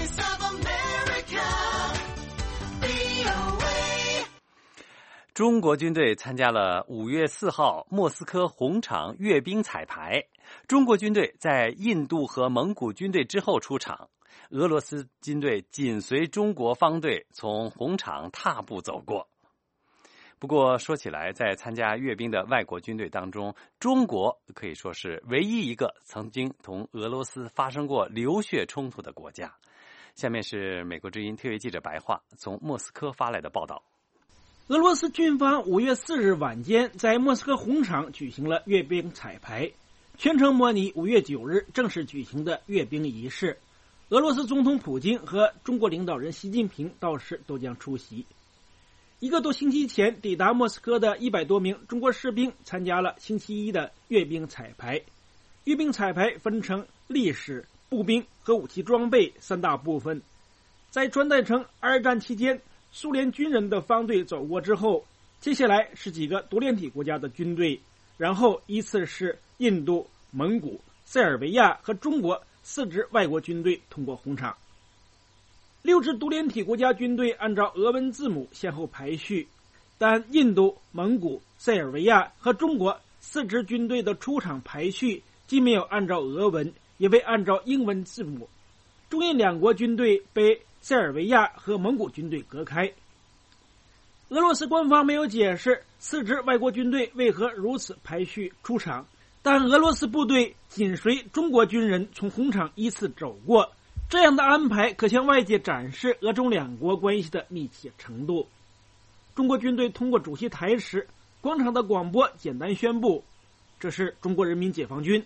中国军队参加了5月4号莫斯科红场阅兵彩排。中国军队在印度和蒙古军队之后出场，俄罗斯军队紧随中国方队从红场踏步走过。不过说起来，在参加阅兵的外国军队当中，中国可以说是唯一一个曾经同俄罗斯发生过流血冲突的国家。下面是美国之音特约记者白桦从莫斯科发来的报道。
俄罗斯军方5月4日晚间在莫斯科红场举行了阅兵彩排，全程模拟5月9日正式举行的阅兵仪式。俄罗斯总统普京和中国领导人习近平到时都将出席。1个多星期前抵达莫斯科的100多名中国士兵参加了星期一的阅兵彩排。阅兵彩排分成历史、步兵和武器装备3大部分。在穿戴成2战期间苏联军人的方队走过之后，接下来是几个独联体国家的军队，然后依次是印度、蒙古、塞尔维亚和中国4支外国军队通过红场。6支独联体国家军队按照俄文字母先后排序，但印度、蒙古、塞尔维亚和中国4支军队的出场排序既没有按照俄文，也未按照英文字母。中印2国军队被塞尔维亚和蒙古军队隔开。俄罗斯官方没有解释4支外国军队为何如此排序出场，但俄罗斯部队紧随中国军人从红场依次走过，这样的安排可向外界展示俄中2国关系的密切程度。中国军队通过主席台时，广场的广播简单宣布：“这是中国人民解放军。”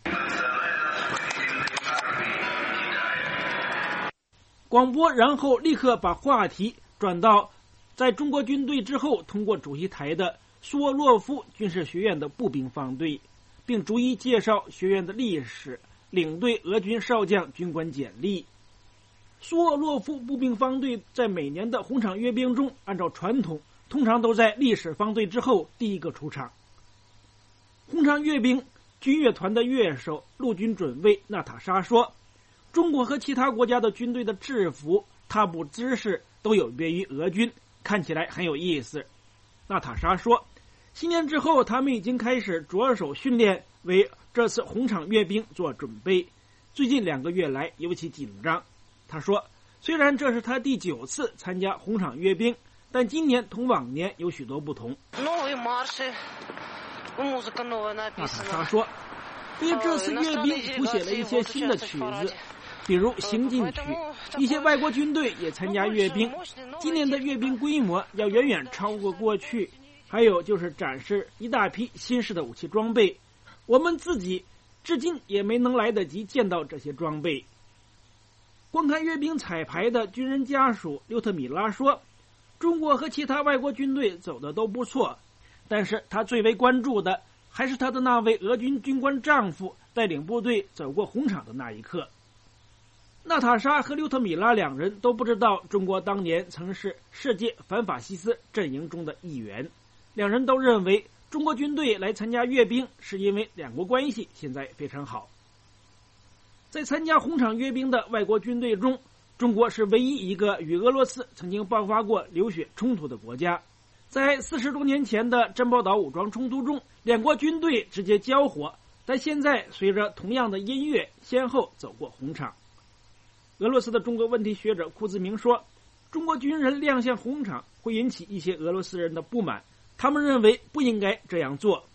广播然后立刻把话题转到在中国军队之后通过主席台的苏沃洛夫军事学院的步兵方队，并逐一介绍学院的历史，领队俄军少将军官简历。苏沃洛夫步兵方队在每年的红场阅兵中，按照传统通常都在历史方队之后第一个出场。红场阅兵军乐团的乐手陆军准尉娜塔莎说，中国和其他国家的军队的制服、踏步姿势都有别于俄军，看起来很有意思。娜塔莎说，新年之后他们已经开始着手训练，为这次红场阅兵做准备，最近2个月来尤其紧张。他说， 虽然这是他第9次参加红场阅兵，但今年同往年有许多不同。纳塔莎说，对于这次阅兵谱写了一些新的曲子，比如行进曲。一些外国军队也参加阅兵，今年的阅兵规模要远远超过过去。还有就是展示一大批新式的武器装备，我们自己至今也没能来得及见到这些装备。观看阅兵彩排的军人家属刘特米拉说，中国和其他外国军队走的都不错，但是他最为关注的还是他的那位俄军军官丈夫带领部队走过红场的那一刻。娜塔莎和刘特米拉两人都不知道中国当年曾是世界反法西斯阵营中的一员，两人都认为中国军队来参加阅兵是因为两国关系现在非常好。在参加红场阅兵的外国军队中，中国是唯一一个与俄罗斯曾经爆发过流血冲突的国家。在40多年前的珍宝岛武装冲突中，两国军队直接交火，但现在随着同样的音乐先后走过红场。俄罗斯的中国问题学者库兹明说，中国军人亮相红场会引起一些俄罗斯人的不满，他们认为不应该这样做。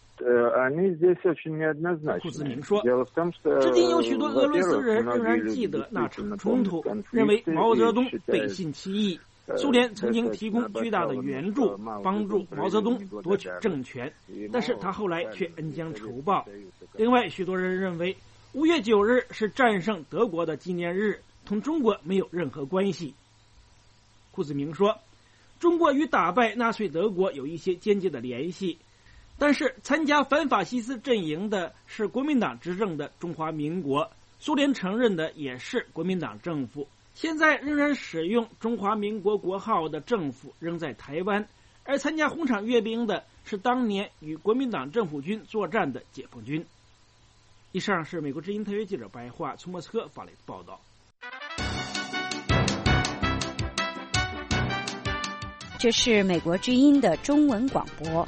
库兹明说，至今有许多俄罗斯人仍然记得那场冲突，认为毛泽东背信弃义，苏联曾经提供巨大的援助，帮助毛泽东夺取政权，但是他后来却恩将仇报。另外，许多人认为5月9日是战胜德国的纪念日，同中国没有任何关系。库兹明说，中国与打败纳粹德国有一些间接的联系，但是参加反法西斯阵营的是国民党执政的中华民国，苏联承认的也是国民党政府，现在仍然使用中华民国国号的政府仍在台湾，而参加红场阅兵的是当年与国民党政府军作战的解放军。以上是美国之音特约记者白桦从莫斯科发来的报道。
这是美国之音的中文广播。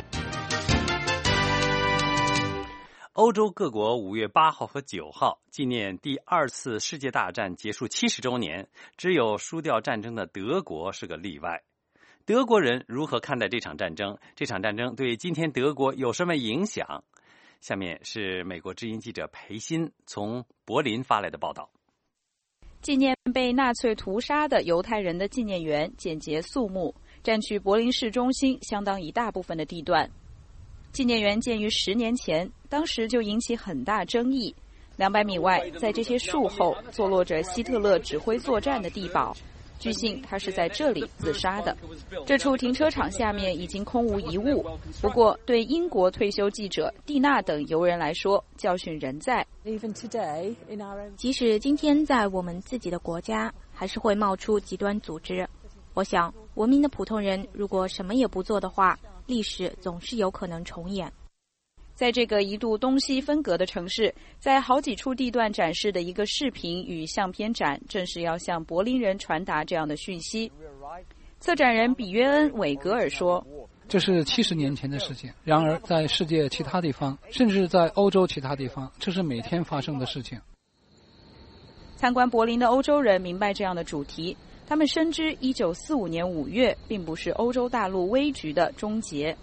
欧洲各国5月8号和9号纪念第2次世界大战结束70周年，只有输掉战争的德国是个例外。德国人如何看待这场战争？这场战争对今天德国有什么影响？下面是美国之音记者裴鑫从柏林发来的报道。
纪念被纳粹屠杀的犹太人的纪念园简洁肃穆，占据柏林市中心相当一大部分的地段。纪念园建于10年前，当时就引起很大争议。200米外，在这些树后坐落着希特勒指挥作战的地堡，据信他是在这里自杀的。这处停车场下面已经空无一物，不过对英国退休记者蒂娜等游人来说，教训仍在。
即使今天在我们自己的国家，还是会冒出极端组织。我想，文明的普通人如果什么也不做的话，历史总是有可能重演。
在这个一度东西分隔的城市，在好几处地段展示的一个视频与相片展，正是要向柏林人传达这样的讯息。策展人比约恩·韦格尔说，
这是70年前的事情，然而在世界其他地方，甚至在欧洲其他地方，这是每天发生的事情。
参观柏林的欧洲人明白这样的主题，他们深知1945年5月并不是欧洲大陆危局的终结。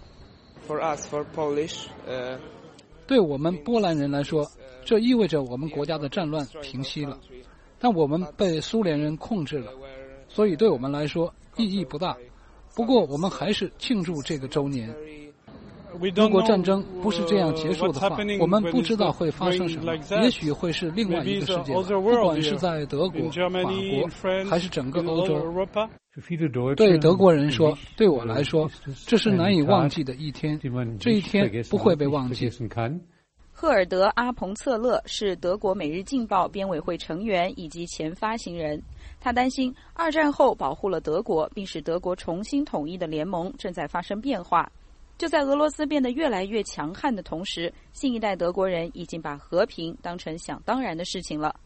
对我们波兰人来说，这意味着我们国家的战乱平息了，但我们被苏联人控制了，所以对我们来说意义不大。不过我们还是庆祝这个周年。如果战争不是这样结束的话，我们不知道会发生什么，也许会是另外一个世界，不管是在德国、法国还是整个欧洲。对德国人说，对我来说，这是难以忘记的一天，这一天不会被忘记。
赫尔德·阿彭策勒是德国《每日镜报》编委会成员以及前发行人，他担心2战后保护了德国并使德国重新统一的联盟正在发生变化。就在俄罗斯变得越来越强悍的同时，新一代德国人已经把和平当成想当然的事情了。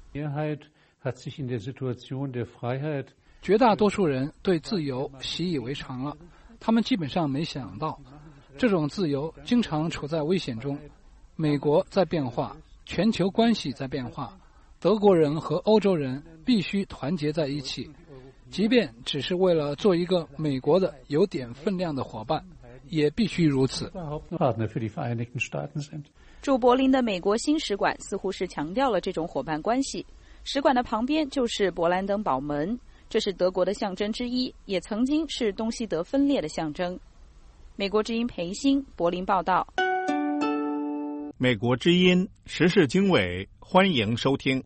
绝大多数人对自由习以为常了，他们基本上没想到，这种自由经常处在危险中。美国在变化，全球关系在变化，德国人和欧洲人必须团结在一起。 即便只是为了做一个美国的有点分量的伙伴，也必须如此。
驻柏林的美国新使馆似乎是强调了这种伙伴关系。使馆的旁边就是勃兰登堡门，这是德国的象征之一，也曾经是东西德分裂的象征。美国之音裴鑫，柏林报道。
美国之音时事经纬，欢迎收听。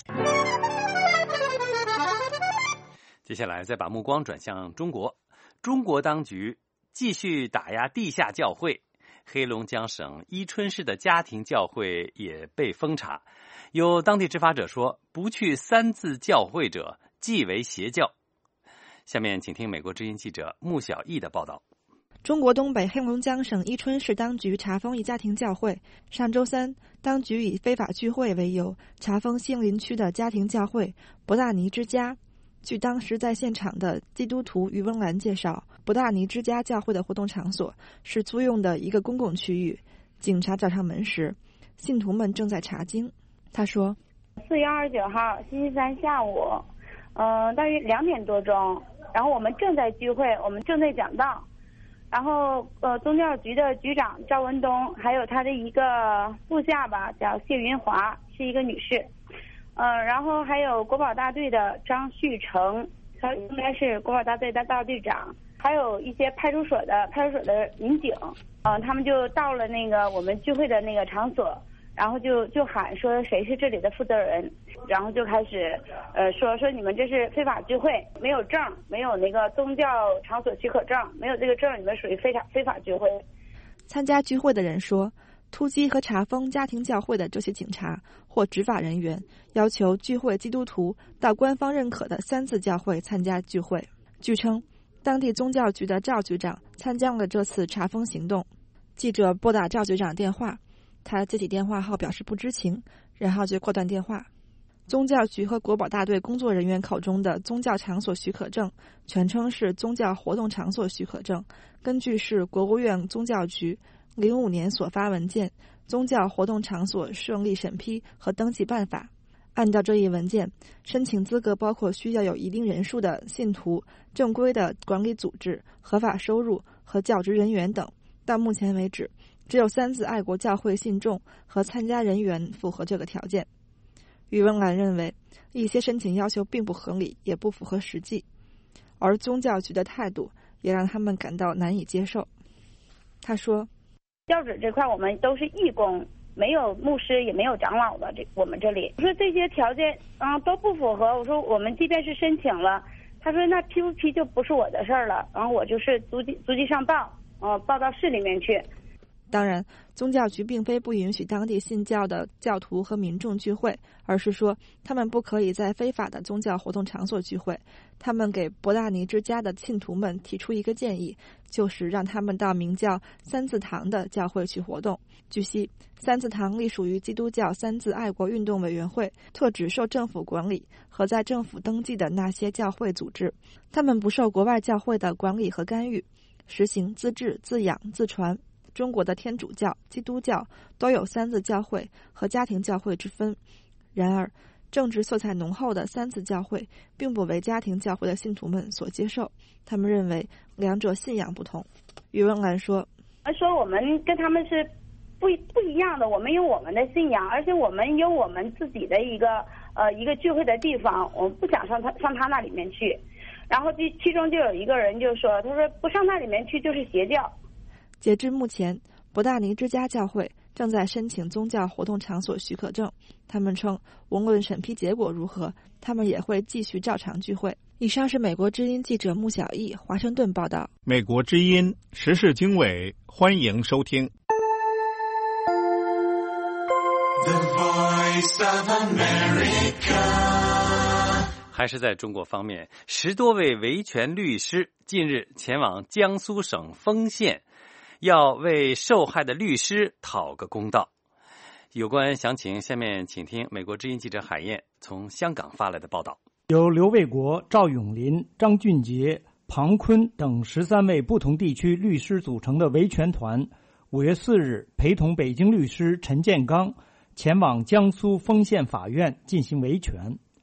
接下来再把目光转向中国，中国当局继续打压地下教会，黑龙江省伊春市的家庭教会也被封查。有当地执法者说，不去三自教会者即为邪教。下面请听美国之音记者穆小艺的报道。
中国东北黑龙江省伊春市当局查封一家庭教会。上周三，当局以非法聚会为由查封兴林区的家庭教会伯大尼之家。据当时在现场的基督徒于文兰介绍，伯大尼之家教会的活动场所是租用的一个公共区域。警察找上门时，信徒们正在查经。他说
，4月29号星期三下午，大约2点多钟，然后我们正在聚会，我们正在讲道，然后宗教局的局长赵文东，还有他的一个部下吧，叫谢云华，是一个女士，然后还有国保大队的张旭成，他应该是国保大队的大队长，还有一些派出所的民警，他们就到了那个我们聚会的那个场所。然后就喊说谁是这里的负责人，然后就开始说你们这是非法聚会，没有证，没有那个宗教场所许可证，没有这个证，你们属于非法聚会。
参加聚会的人说，突击和查封家庭教会的这些警察或执法人员要求聚会基督徒到官方认可的三自教会参加聚会。据称，当地宗教局的赵局长参加了这次查封行动。记者拨打赵局长电话，他接起电话后表示不知情，然后就挂断电话。宗教局和国保大队工作人员口中的宗教场所许可证，全称是宗教活动场所许可证，根据是国务院宗教局05年所发文件《宗教活动场所设立审批和登记办法》。按照这一文件，申请资格包括需要有一定人数的信徒、正规的管理组织、合法收入和教职人员等。到目前为止，只有三自爱国教会信众和参加人员符合这个条件。于文兰认为，一些申请要求并不合理，也不符合实际，而宗教局的态度也让他们感到难以接受。他说，
教职这块我们都是义工，没有牧师也没有长老的，我们这里我说这些条件都不符合。我说我们即便是申请了，他说那批不批就不是我的事儿了，然后我就是足迹上报，报到市里面去。
当然，宗教局并非不允许当地信教的教徒和民众聚会，而是说他们不可以在非法的宗教活动场所聚会。他们给伯大尼之家的信徒们提出一个建议，就是让他们到名叫三字堂的教会去活动。据悉，三字堂隶属于基督教三自爱国运动委员会，特指受政府管理和在政府登记的那些教会组织，他们不受国外教会的管理和干预，实行自治、自养、自传。中国的天主教、基督教都有三自教会和家庭教会之分。然而，政治色彩浓厚的三自教会并不为家庭教会的信徒们所接受，他们认为两者信仰不同。于文兰说，
我们跟他们是不一样的，我们有我们的信仰，而且我们有我们自己的一个聚会的地方，我们不想上他那里面去。然后其中就有一个人就说，他说不上那里面去就是邪教。
截至目前，伯大尼之家教会正在申请宗教活动场所许可证。他们称，无论审批结果如何，他们也会继续照常聚会。以上是美国之音记者穆小艺华盛顿报道。
美国之音时事经纬，欢迎收听。The Voice of America。
还是在中国方面，10多位维权律师近日前往江苏省丰县，要为受害的律师讨个公道。有关详情，下面请听美国之音记者海燕从香港发来的报道。
由刘卫国、赵永林、张俊杰、庞坤等13位不同地区律师组成的维权团5月4日陪同北京律师陈建刚前往江苏丰县法院进行维权。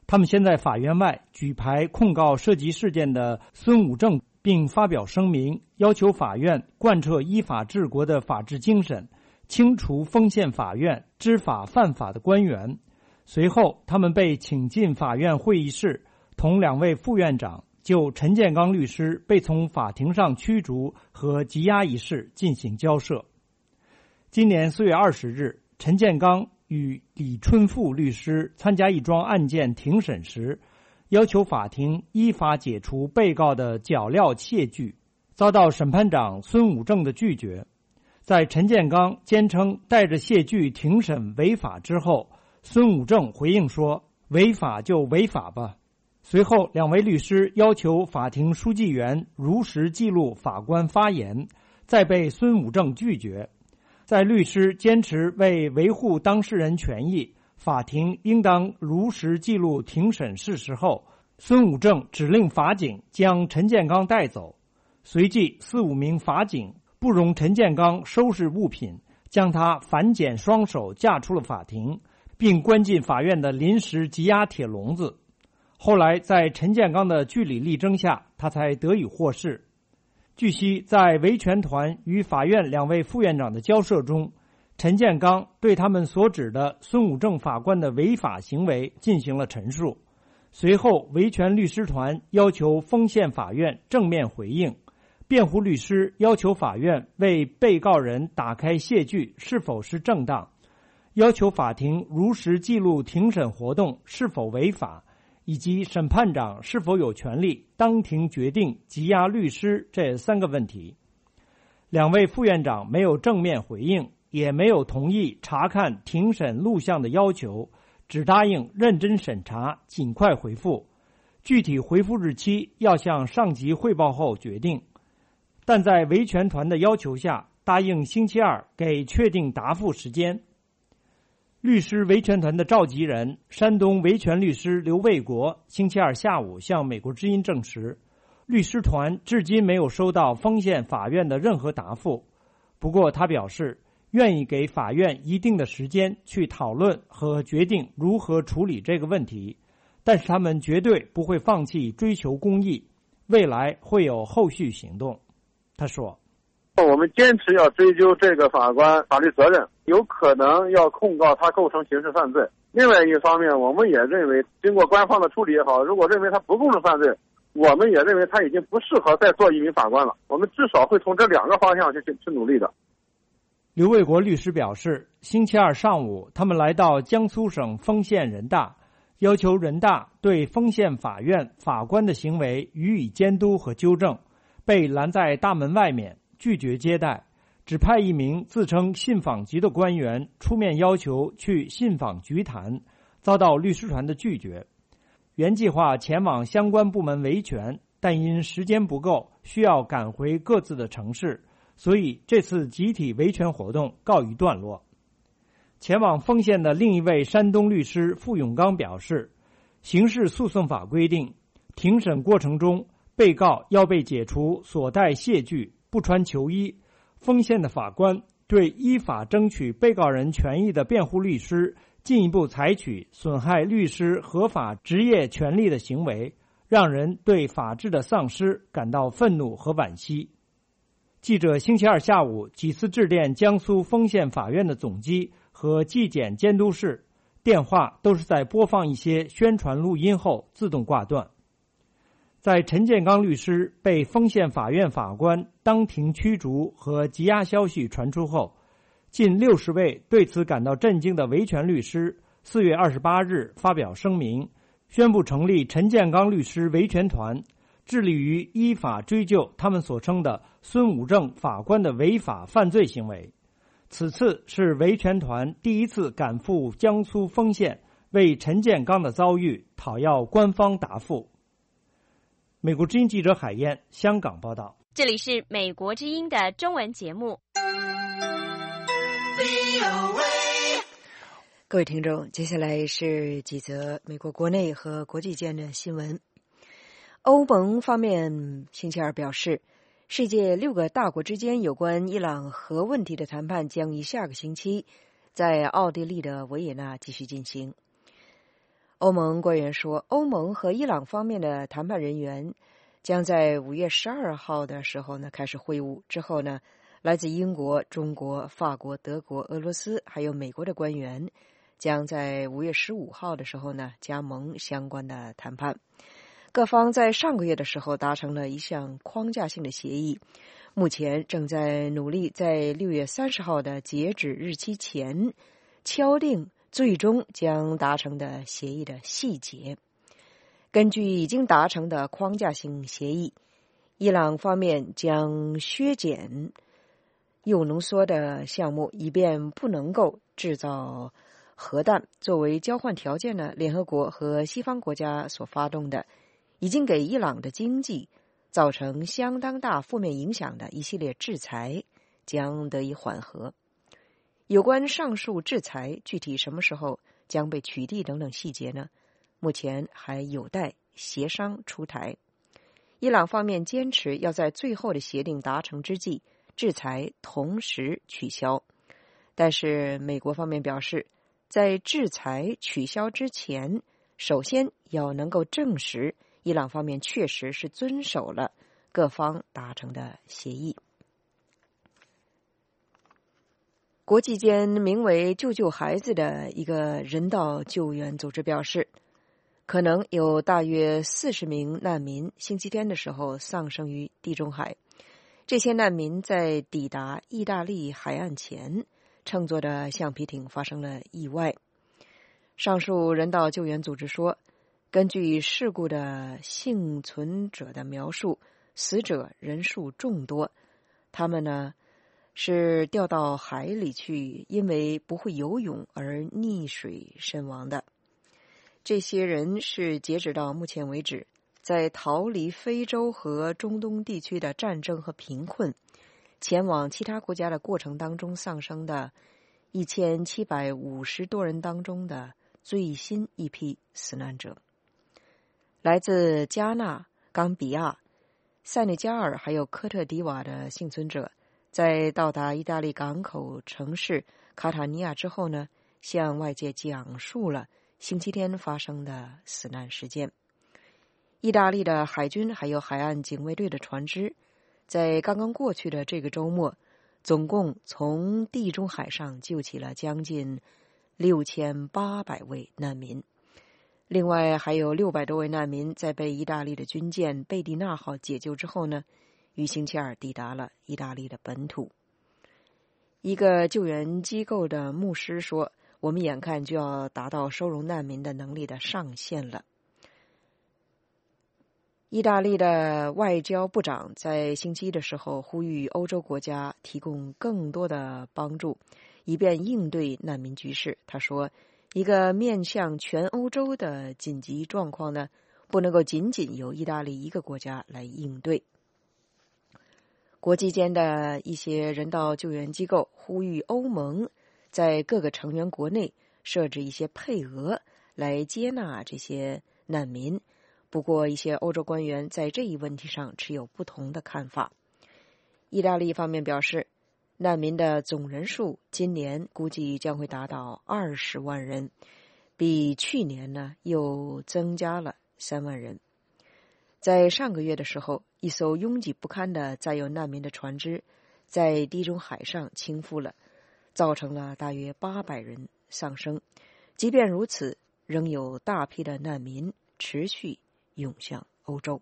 他们先在法院外举牌控告涉及事件的孙武正，并发表声明，要求法院贯彻依法治国的法治精神，清除丰县法院知法犯法的官员。随后，他们被请进法院会议室，同2位副院长就陈建刚律师被从法庭上驱逐和羁押一事进行交涉。今年4月20日，陈建刚与李春富律师参加一桩案件庭审时，要求法庭依法解除被告的脚镣械具，遭到审判长孙武正的拒绝。在陈建刚坚称带着械具庭审违法之后，孙武正回应说：“违法就违法吧。”随后，2位律师要求法庭书记员如实记录法官发言，再被孙武正拒绝。在律师坚持为维护当事人权益，法庭应当如实记录庭审事实后，孙武正指令法警将陈建刚带走。随即4、5名法警不容陈建刚收拾物品，将他反剪双手架出了法庭，并关进法院的临时羁押铁笼子。后来在陈建刚的据理力争下，他才得以获释。据悉，在维权团与法院2位副院长的交涉中，陈建刚对他们所指的孙武正法官的违法行为进行了陈述。随后，维权律师团要求丰县法院正面回应，辩护律师要求法院为被告人打开械具是否是正当，要求法庭如实记录庭审活动是否违法，以及审判长是否有权利当庭决定羁押律师这3个问题。2位副院长没有正面回应，也没有同意查看庭审录像的要求，只答应认真审查，尽快回复。具体回复日期要向上级汇报后决定。但在维权团的要求下，答应星期2给确定答复时间。律师维权团的召集人山东维权律师刘卫国星期2下午向美国之音证实，律师团至今没有收到丰县法院的任何答复。不过他表示愿意给法院一定的时间去讨论和决定如何处理这个问题，但是他们绝对不会放弃追求公义，未来会有后续行动。他说，
我们坚持要追究这个法官法律责任，有可能要控告他构成刑事犯罪。另外一方面，我们也认为经过官方的处理也好，如果认为他不构成犯罪，我们也认为他已经不适合再做一名法官了。我们至少会从这2个方向去努力的。
刘卫国律师表示，星期2上午他们来到江苏省丰县人大，要求人大对丰县法院法官的行为予以监督和纠正，被拦在大门外面，拒绝接待，只派1名自称信访局的官员出面要求去信访局谈，遭到律师团的拒绝。原计划前往相关部门维权，但因时间不够，需要赶回各自的城市，所以这次集体维权活动告一段落。前往丰县的另一位山东律师傅永刚表示，刑事诉讼法规定，庭审过程中被告要被解除所带械具，不穿球衣。丰县的法官对依法争取被告人权益的辩护律师进一步采取损害律师合法职业权利的行为，让人对法治的丧失感到愤怒和惋惜。记者星期2下午几次致电江苏丰县法院的总机和纪检监督室，电话都是在播放一些宣传录音后自动挂断。在陈建刚律师被丰县法院法官当庭驱逐和羁押消息传出后，近60位对此感到震惊的维权律师4月28日发表声明，宣布成立陈建刚律师维权团，致力于依法追究他们所称的孙武正法官的违法犯罪行为。此次是维权团第一次赶赴江苏丰县，为陈建刚的遭遇讨要官方答复。美国之音记者海燕，香港报道。
这里是美国之音的中文节目。
各位听众，接下来是几则美国国内和国际间的新闻。欧盟方面星期2表示，世界6个大国之间有关伊朗核问题的谈判将于下个星期在奥地利的维也纳继续进行。 欧盟官员说，欧盟和伊朗方面的谈判人员将在5月12号的时候呢开始会晤，之后呢，来自英国、中国、法国、德国、俄罗斯还有美国的官员将在5月15号的时候呢加盟相关的谈判。各方在上个月的时候达成了一项框架性的协议，目前正在努力在6月30号的截止日期前敲定最终将达成的协议的细节。根据已经达成的框架性协议，伊朗方面将削减铀浓缩的项目，以便不能够制造核弹。作为交换条件呢，联合国和西方国家所发动的已经给伊朗的经济造成相当大负面影响的一系列制裁将得以缓和。有关上述制裁具体什么时候将被取缔等等细节呢，目前还有待协商出台。伊朗方面坚持要在最后的协定达成之际，制裁同时取消。但是美国方面表示，在制裁取消之前，首先要能够证实伊朗方面确实是遵守了各方达成的协议。国际间名为救救孩子的一个人道救援组织表示，可能有大约40名难民星期天的时候丧生于地中海。这些难民在抵达意大利海岸前，乘坐的橡皮艇发生了意外。上述人道救援组织说，根据事故的幸存者的描述，死者人数众多，他们呢是掉到海里去，因为不会游泳而溺水身亡的。这些人是截止到目前为止，在逃离非洲和中东地区的战争和贫困，前往其他国家的过程当中丧生的1750多人当中的最新一批死难者。来自加纳、冈比亚、塞内加尔还有科特迪瓦的幸存者，在到达意大利港口城市卡塔尼亚之后呢，向外界讲述了星期天发生的死难事件。意大利的海军还有海岸警卫队的船只，在刚刚过去的这个周末，总共从地中海上救起了将近6800位难民。另外还有600多位难民在被意大利的军舰贝蒂娜号解救之后呢，于星期二抵达了意大利的本土。一个救援机构的牧师说，我们眼看就要达到收容难民的能力的上限了。意大利的外交部长在星期一的时候呼吁欧洲国家提供更多的帮助，以便应对难民局势。他说，一个面向全欧洲的紧急状况呢，不能够仅仅由意大利一个国家来应对。国际间的一些人道救援机构呼吁欧盟在各个成员国内设置一些配额来接纳这些难民。不过一些欧洲官员在这一问题上持有不同的看法。意大利方面表示，难民的总人数今年估计将会达到20万人，比去年呢又增加了3万人。在上个月的时候，一艘拥挤不堪的载有难民的船只在地中海上倾覆了，造成了大约800人丧生。即便如此，仍有大批的难民持续涌向欧洲。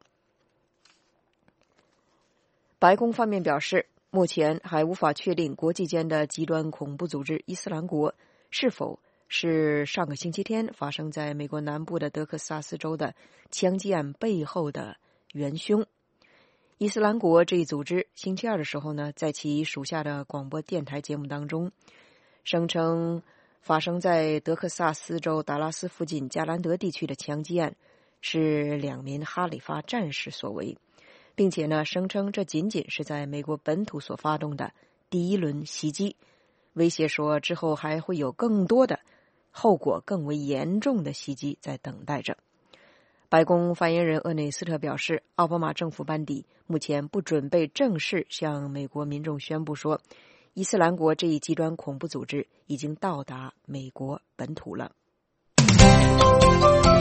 白宫方面表示，目前还无法确定国际间的极端恐怖组织伊斯兰国是否是上个星期天发生在美国南部的德克萨斯州的枪击案背后的元凶。伊斯兰国这一组织星期二的时候呢，在其属下的广播电台节目当中声称，发生在德克萨斯州达拉斯附近加兰德地区的枪击案是2名哈里发战士所为，并且呢声称这仅仅是在美国本土所发动的第一轮袭击，威胁说之后还会有更多的后果更为严重的袭击在等待着。白宫发言人厄内斯特表示，奥巴马政府班底目前不准备正式向美国民众宣布说，伊斯兰国这一极端恐怖组织已经到达美国本土了。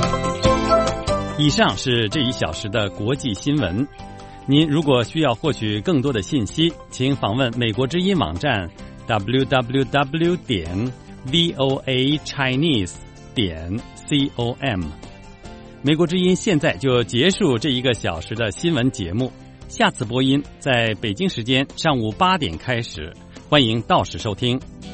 以上是这一小时的国际新闻。您如果需要获取更多的信息，请访问美国之音网站 www.voachinese.com。美国之音现在就结束这1个小时的新闻节目，下次播音在北京时间上午8点开始，欢迎到时收听。